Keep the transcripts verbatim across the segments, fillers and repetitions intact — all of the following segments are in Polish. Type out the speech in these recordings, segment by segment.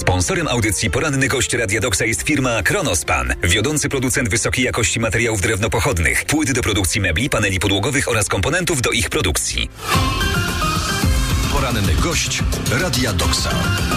Sponsorem audycji Poranny Gość Radia Doksa jest firma Kronospan, wiodący producent wysokiej jakości materiałów drewnopochodnych, płyt do produkcji mebli, paneli podłogowych oraz komponentów do ich produkcji. Poranny Gość Radia Doksa.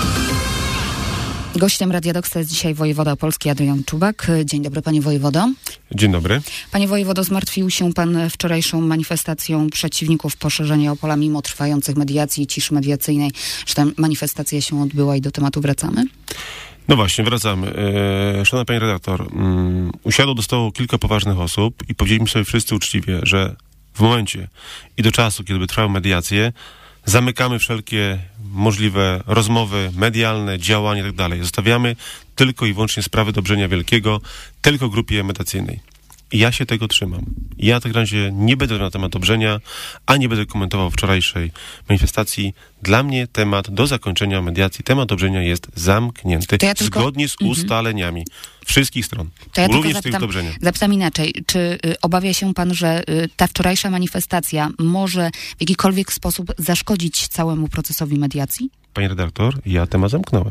Gościem Radia Doksa jest dzisiaj wojewoda opolski Adrian Czubak. Dzień dobry, panie wojewodo. Dzień dobry. Panie wojewodo, zmartwił się pan wczorajszą manifestacją przeciwników poszerzenia Opola mimo trwających mediacji i ciszy mediacyjnej, że ta manifestacja się odbyła i do tematu wracamy? No właśnie, wracamy. E, szanowna pani redaktor, um, usiadło do stołu kilka poważnych osób i powiedzieliśmy sobie wszyscy uczciwie, że w momencie i do czasu, kiedy by trwały mediacje, zamykamy wszelkie możliwe rozmowy medialne, działania i tak dalej. Zostawiamy tylko i wyłącznie sprawy do Brzenia Wielkiego, tylko grupie mediacyjnej. I ja się tego trzymam. Ja w takim razie nie będę na temat Dobrzenia, a nie będę komentował wczorajszej manifestacji. Dla mnie temat do zakończenia mediacji, temat Dobrzenia jest zamknięty, ja tylko... zgodnie z mm-hmm. ustaleniami wszystkich stron, to ja również zapytam, tych Dobrzenia. Zapytam inaczej. Czy y, obawia się pan, że y, ta wczorajsza manifestacja może w jakikolwiek sposób zaszkodzić całemu procesowi mediacji? Panie redaktor, ja temat zamknąłem.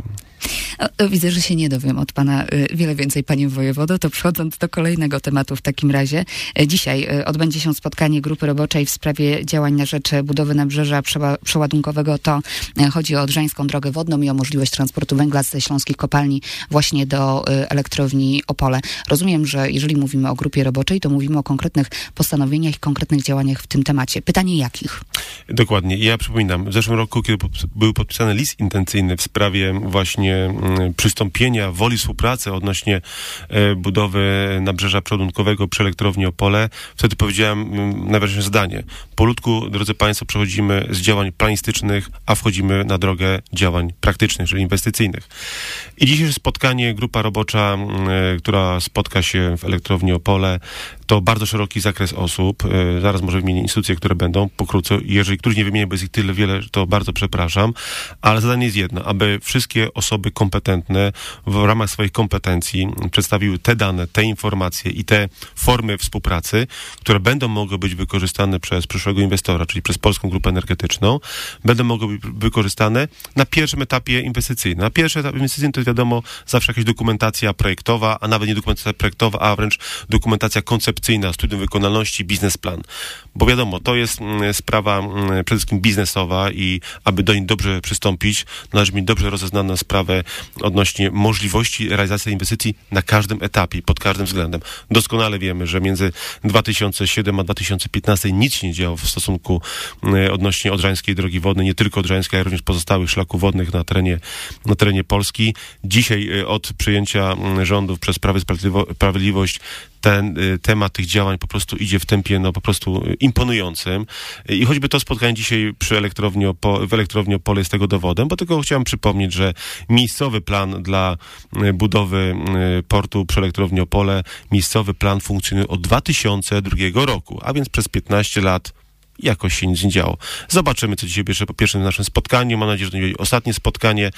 O, widzę, że się nie dowiem od pana y, wiele więcej, panie wojewodo. To przechodząc do kolejnego tematu w takim razie. Y, dzisiaj y, odbędzie się spotkanie grupy roboczej w sprawie działań na rzecz budowy nabrzeża przeła- przeładunkowego. To y, chodzi o Odrzańską Drogę Wodną i o możliwość transportu węgla ze śląskich kopalni właśnie do y, elektrowni Opole. Rozumiem, że jeżeli mówimy o grupie roboczej, to mówimy o konkretnych postanowieniach i konkretnych działaniach w tym temacie. Pytanie jakich? Dokładnie. Ja przypominam, w zeszłym roku, kiedy pod, był podpisany list intencyjny w sprawie właśnie mm, przystąpienia, woli współpracy odnośnie e, budowy nabrzeża przeładunkowego przy elektrowni Opole, wtedy powiedziałem mm, najważniejsze zdanie. Polutku, drodzy państwo, przechodzimy z działań planistycznych, a wchodzimy na drogę działań praktycznych, czyli inwestycyjnych. I dzisiejsze spotkanie, grupa robocza, mm, która spotka się w elektrowni Opole, to bardzo szeroki zakres osób. E, zaraz może wymienię instytucje, które będą pokrótce. Jeżeli których nie wymienię, bo jest ich tyle wiele, to bardzo przepraszam. Ale zadanie jest jedno, aby wszystkie osoby kompetentne w ramach swoich kompetencji przedstawiły te dane, te informacje i te formy współpracy, które będą mogły być wykorzystane przez przyszłego inwestora, czyli przez Polską Grupę Energetyczną, będą mogły być wykorzystane na pierwszym etapie inwestycyjnym. Na pierwszy etap inwestycyjny to jest wiadomo zawsze jakaś dokumentacja projektowa, a nawet nie dokumentacja projektowa, a wręcz dokumentacja koncepcyjna, studium wykonalności, biznesplan. Bo wiadomo, to jest mm, sprawa mm, przede wszystkim biznesowa i aby do niej dobrze przystąpić, należy mieć dobrze rozeznaną sprawę odnośnie możliwości realizacji inwestycji na każdym etapie, pod każdym względem. Doskonale wiemy, że między dwa tysiące siódmym a dwa tysiące piętnastym nic się nie działo w stosunku y, odnośnie Odrzańskiej Drogi Wodnej, nie tylko Odrzańskiej, ale również pozostałych szlaków wodnych na terenie, na terenie Polski. Dzisiaj y, od przyjęcia y, rządów przez Prawo i Sprawiedliwość ten y, temat tych działań po prostu idzie w tempie no po prostu y, imponującym. Y, I choćby to spotkanie dzisiaj przy elektrowni Opo- w elektrowni Opole jest tego dowodem, bo tylko chciałem przypomnieć, że miejscowy plan dla y, budowy y, portu przy elektrowni Opole, miejscowy plan funkcjonuje od dwa tysiące drugiego roku, a więc przez piętnaście lat jakoś się nic nie działo. Zobaczymy, co dzisiaj bierze po pierwszym naszym spotkaniu. Mam nadzieję, że to nie będzie ostatnie spotkanie,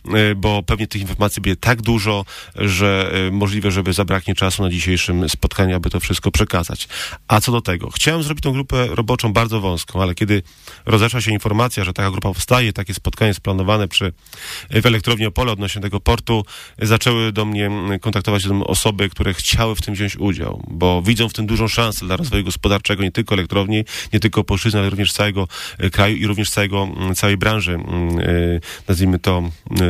bo pewnie tych informacji będzie tak dużo, że możliwe, żeby zabraknie czasu na dzisiejszym spotkaniu, aby to wszystko przekazać. A co do tego, chciałem zrobić tą grupę roboczą bardzo wąską, ale kiedy rozeszła się informacja, że taka grupa powstaje, takie spotkanie jest planowane przy, w elektrowni Opole odnośnie tego portu, zaczęły do mnie kontaktować się osoby, które chciały w tym wziąć udział, bo widzą w tym dużą szansę dla rozwoju gospodarczego nie tylko elektrowni, nie tylko polszczyzny, ale również całego kraju i również całego, całej branży, nazwijmy to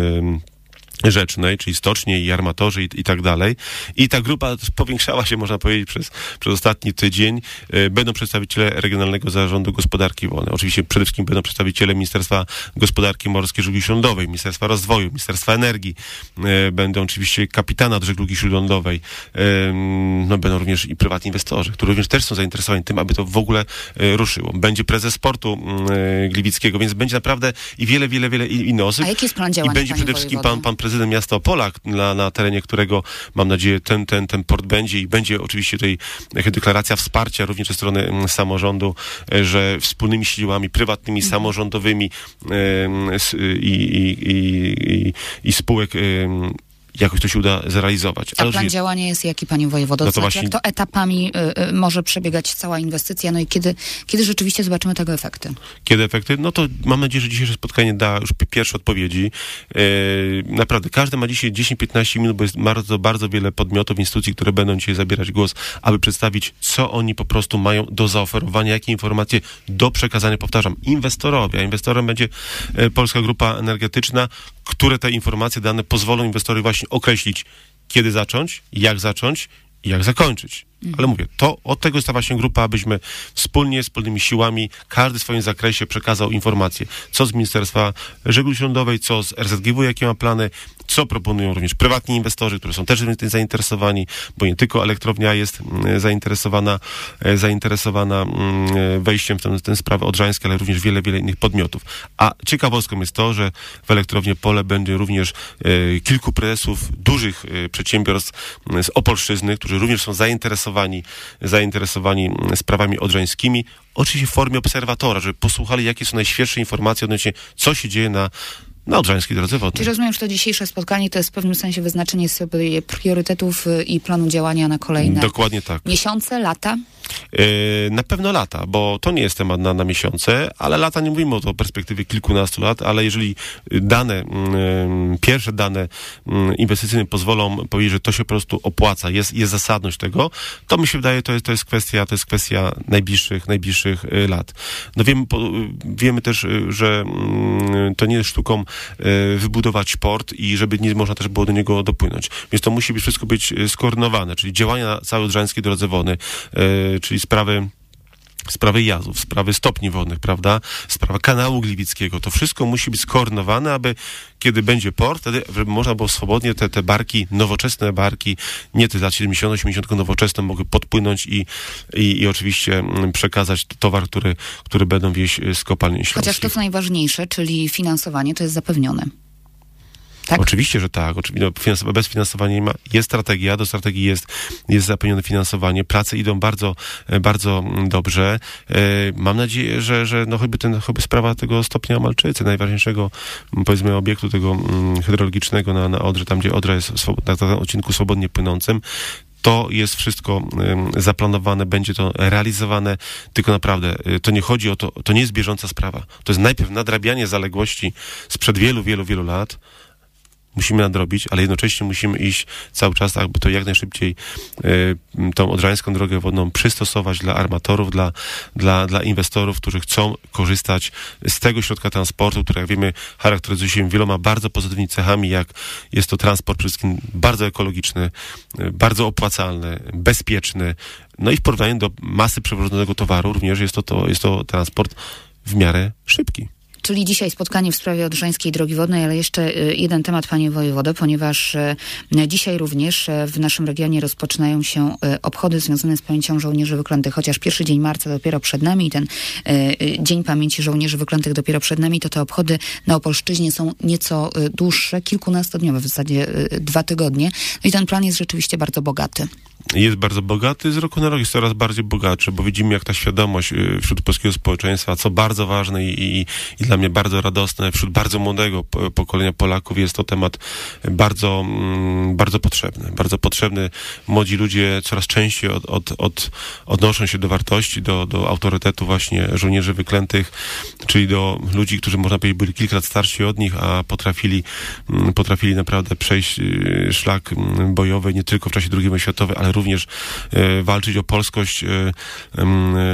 rzecznej, czyli stocznie i armatorzy i, i tak dalej. I ta grupa powiększała się, można powiedzieć, przez, przez ostatni tydzień. E, będą przedstawiciele Regionalnego Zarządu Gospodarki Wodnej. Oczywiście przede wszystkim będą przedstawiciele Ministerstwa Gospodarki Morskiej i Żeglugi Śródlądowej, Ministerstwa Rozwoju, Ministerstwa Energii. E, będą oczywiście kapitana od Żeglugi Śródlądowej. E, no, będą również i prywatni inwestorzy, którzy również też są zainteresowani tym, aby to w ogóle e, ruszyło. Będzie prezes Sportu e, Gliwickiego, więc będzie naprawdę i wiele, wiele, wiele innych osób. A jaki jest plan działania, I będzie przede wszystkim pan, pan prezes prezydent miasta Opola, na, na terenie którego, mam nadzieję, ten, ten, ten port będzie i będzie oczywiście tutaj deklaracja wsparcia również ze strony samorządu, że wspólnymi siłami prywatnymi, mhm. samorządowymi i, i, i, i, i spółek jakoś to się uda zrealizować. A Ale plan jest... działania jest jaki, panie wojewodo? No to to znaczy, właśnie... jak to etapami y, y, może przebiegać cała inwestycja, no i kiedy, kiedy rzeczywiście zobaczymy tego efekty? Kiedy efekty? No to mam nadzieję, że dzisiejsze spotkanie da już pierwsze odpowiedzi. E, naprawdę, każdy ma dzisiaj dziesięć do piętnastu minut, bo jest bardzo, bardzo wiele podmiotów, instytucji, które będą dzisiaj zabierać głos, aby przedstawić, co oni po prostu mają do zaoferowania, jakie informacje do przekazania, powtarzam, inwestorowi, a inwestorem będzie e, Polska Grupa Energetyczna, które te informacje, dane pozwolą inwestorowi właśnie określić, kiedy zacząć, jak zacząć i jak zakończyć. Ale mówię, to od tego jest ta właśnie grupa, abyśmy wspólnie, wspólnymi siłami, każdy w swoim zakresie przekazał informacje, co z Ministerstwa Żeglugi Śródlądowej, co z R Z G W, jakie ma plany, co proponują również prywatni inwestorzy, którzy są też tym zainteresowani, bo nie tylko elektrownia jest zainteresowana, zainteresowana wejściem w tę, tę sprawę odrzańską, ale również wiele, wiele innych podmiotów. A ciekawostką jest to, że w elektrowni Pole będzie również e, kilku prezesów dużych e, przedsiębiorstw z Opolszczyzny, którzy również są zainteresowani zainteresowani sprawami odrzańskimi, oczywiście w formie obserwatora, żeby posłuchali, jakie są najświeższe informacje odnośnie, co się dzieje na na odrzańskiej drodze wodnej. Czyli rozumiem, że to dzisiejsze spotkanie to jest w pewnym sensie wyznaczenie sobie priorytetów i planu działania na kolejne Dokładnie tak. miesiące, lata? Yy, na pewno lata, bo to nie jest temat na, na miesiące, ale lata nie mówimy o to perspektywie kilkunastu lat, ale jeżeli dane, yy, pierwsze dane yy, inwestycyjne pozwolą powiedzieć, że to się po prostu opłaca, jest, jest zasadność tego, to mi się wydaje, to jest, to jest kwestia, to jest kwestia najbliższych, najbliższych yy, lat. No wiemy, po, wiemy też, yy, że yy, to nie jest sztuką yy, wybudować port i żeby nie można też było do niego dopłynąć. Więc to musi być wszystko być yy, skoordynowane, czyli działania na całej odrzańskiej drodze wodnej, yy, czyli sprawy sprawy jazów, sprawy stopni wodnych, prawda, sprawa kanału Gliwickiego, to wszystko musi być skoordynowane, aby kiedy będzie port, wtedy żeby można było swobodnie te, te barki, nowoczesne barki, nie te lat siedemdziesiątych, osiemdziesiątych, nowoczesne, mogły podpłynąć i, i, i oczywiście przekazać towar, który, który będą wieść z kopalni śląskich. Chociaż to co najważniejsze, czyli finansowanie, to jest zapewnione. Tak? Oczywiście, że tak. Oczywiście, no, bez finansowania nie ma. Jest strategia, do strategii jest, jest zapewnione finansowanie. Prace idą bardzo, bardzo dobrze. E, mam nadzieję, że, że no choćby, ten, choćby sprawa tego stopnia Malczycy, najważniejszego, powiedzmy, obiektu tego mm, hydrologicznego na, na Odrze, tam gdzie Odra jest swob- na tym odcinku swobodnie płynącym, to jest wszystko y, zaplanowane, będzie to realizowane, tylko naprawdę y, to nie chodzi o to, to nie jest bieżąca sprawa. To jest najpierw nadrabianie zaległości sprzed wielu, wielu, wielu lat. Musimy nadrobić, ale jednocześnie musimy iść cały czas, aby to jak najszybciej y, tą odrzańską drogę wodną przystosować dla armatorów, dla, dla, dla inwestorów, którzy chcą korzystać z tego środka transportu, który, jak wiemy, charakteryzuje się wieloma bardzo pozytywnymi cechami, jak jest to transport przede wszystkim bardzo ekologiczny, y, bardzo opłacalny, bezpieczny, no i w porównaniu do masy przewożonego towaru również jest to, to, jest to transport w miarę szybki. Czyli dzisiaj spotkanie w sprawie Odrzańskiej Drogi Wodnej, ale jeszcze jeden temat, panie wojewodo, ponieważ dzisiaj również w naszym regionie rozpoczynają się obchody związane z pamięcią żołnierzy wyklętych. Chociaż pierwszy dzień marca dopiero przed nami i ten Dzień Pamięci Żołnierzy Wyklętych dopiero przed nami, to te obchody na Opolszczyźnie są nieco dłuższe, kilkunastodniowe, w zasadzie dwa tygodnie. No i ten plan jest rzeczywiście bardzo bogaty. Jest bardzo bogaty, z roku na rok jest coraz bardziej bogatszy, bo widzimy, jak ta świadomość wśród polskiego społeczeństwa, co bardzo ważne i, i, i dla mnie bardzo radosne, wśród bardzo młodego pokolenia Polaków jest to temat bardzo, bardzo potrzebny. Bardzo potrzebny. Młodzi ludzie coraz częściej od, od, od, odnoszą się do wartości, do, do autorytetu właśnie żołnierzy wyklętych, czyli do ludzi, którzy, można powiedzieć, byli kilka lat starsi od nich, a potrafili, potrafili naprawdę przejść szlak bojowy nie tylko w czasie drugiej wojny światowej, ale również e, walczyć o polskość e, e,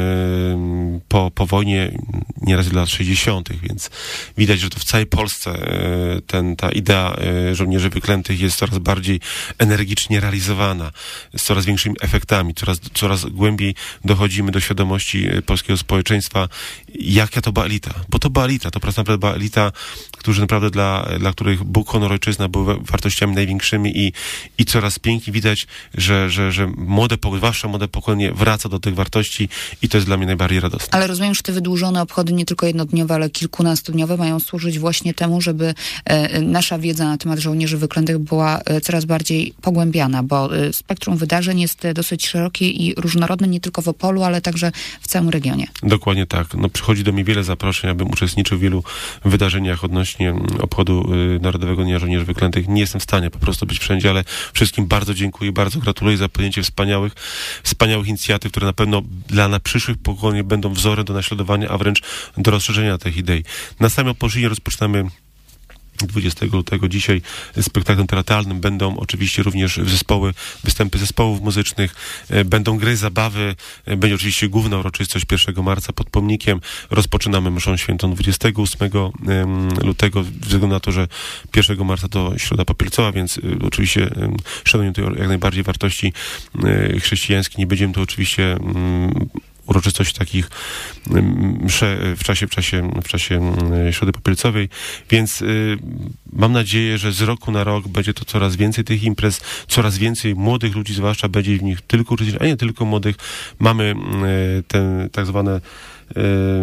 po, po wojnie nieraz dla lat sześćdziesiątych, więc widać, że to w całej Polsce e, ten, ta idea e, żołnierzy wyklętych jest coraz bardziej energicznie realizowana, z coraz większymi efektami, coraz, coraz głębiej dochodzimy do świadomości polskiego społeczeństwa, jaka to była elita, bo to była elita, to naprawdę była elita, którzy naprawdę dla, dla których Bóg, honor, ojczyzna były wartościami największymi i, i coraz piękniej widać, że, że, że młode, zwłaszcza młode pokolenie wraca do tych wartości i to jest dla mnie najbardziej radosne. Ale rozumiem, że te wydłużone obchody, nie tylko jednodniowe, ale kilkunastodniowe, mają służyć właśnie temu, żeby e, nasza wiedza na temat żołnierzy wyklętych była e, coraz bardziej pogłębiana, bo e, spektrum wydarzeń jest e, dosyć szerokie i różnorodne, nie tylko w Opolu, ale także w całym regionie. Dokładnie tak. No, przychodzi do mnie wiele zaproszeń, abym uczestniczył w wielu wydarzeniach odnośnie właśnie obchodu Narodowego Dnia Żołnierzy Wyklętych. Nie jestem w stanie po prostu być wszędzie, ale wszystkim bardzo dziękuję, bardzo gratuluję za podjęcie wspaniałych, wspaniałych inicjatyw, które na pewno dla na przyszłych pokoleń będą wzorem do naśladowania, a wręcz do rozszerzenia tych idei. Na samym Opolszczyźnie rozpoczynamy dwudziestego lutego dzisiaj spektaklem teatralnym. Będą oczywiście również zespoły, występy zespołów muzycznych, będą gry, zabawy, będzie oczywiście główna uroczystość pierwszego marca pod pomnikiem. Rozpoczynamy mszą świętą dwudziestego ósmego lutego, ze względu na to, że pierwszego marca to Środa Popielcowa, więc oczywiście szanujemy tu jak najbardziej wartości chrześcijańskie. Nie będziemy tu oczywiście uroczystości takich msze w czasie, w czasie, w czasie Środy Popielcowej, więc y, mam nadzieję, że z roku na rok będzie to coraz więcej tych imprez, coraz więcej młodych ludzi zwłaszcza będzie w nich tylko uczestniczyć, a nie tylko młodych. Mamy y, te tak zwane y,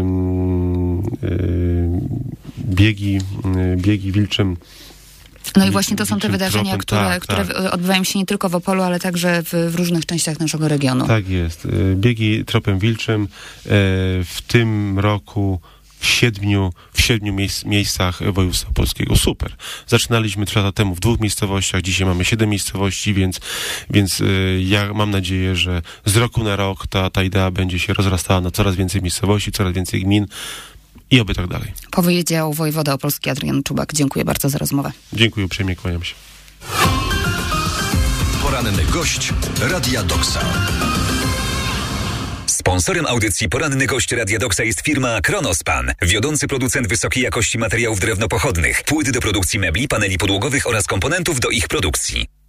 y, biegi, y, biegi wilczym. No i właśnie to są te wydarzenia, tropem, które, tak, które tak. odbywają się nie tylko w Opolu, ale także w, w różnych częściach naszego regionu. Tak jest. Biegi tropem wilczym w tym roku w siedmiu, w siedmiu miejsc, miejscach województwa opolskiego. Super. Zaczynaliśmy trzy lata temu w dwóch miejscowościach, dzisiaj mamy siedem miejscowości, więc, więc ja mam nadzieję, że z roku na rok ta, ta idea będzie się rozrastała na coraz więcej miejscowości, coraz więcej gmin. I oby tak dalej. Powiedział wojewoda opolski Adrian Czubak. Dziękuję bardzo za rozmowę. Dziękuję uprzejmie, kłaniam się. Poranny gość Radia Doksa. Sponsorem audycji Poranny Gość Radia Doksa jest firma Kronospan, wiodący producent wysokiej jakości materiałów drewnopochodnych, płyt do produkcji mebli, paneli podłogowych oraz komponentów do ich produkcji.